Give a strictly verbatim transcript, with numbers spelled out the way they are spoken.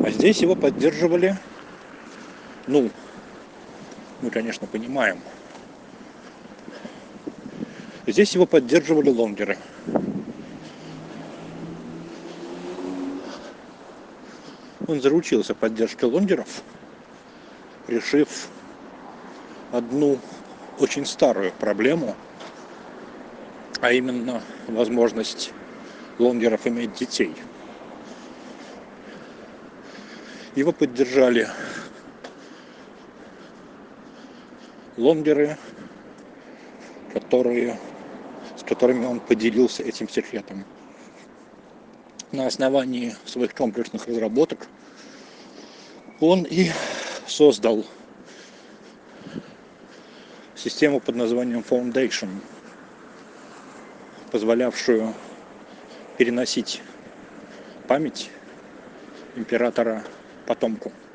А здесь его поддерживали, ну, мы, конечно, понимаем, здесь его поддерживали лонгеры. Он заручился поддержкой лонгеров, решив одну очень старую проблему, а именно возможность лонгеров иметь детей. Его поддержали лонгеры, которые, с которыми он поделился этим секретом. На основании своих комплексных разработок он и создал систему под названием Foundation, позволявшую переносить память императора потомку.